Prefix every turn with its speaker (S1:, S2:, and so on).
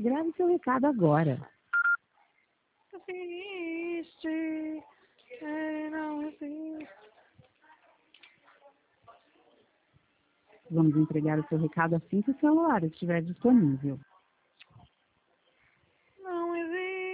S1: Grave seu recado agora. Vamos entregar o seu recado assim que o celular estiver disponível.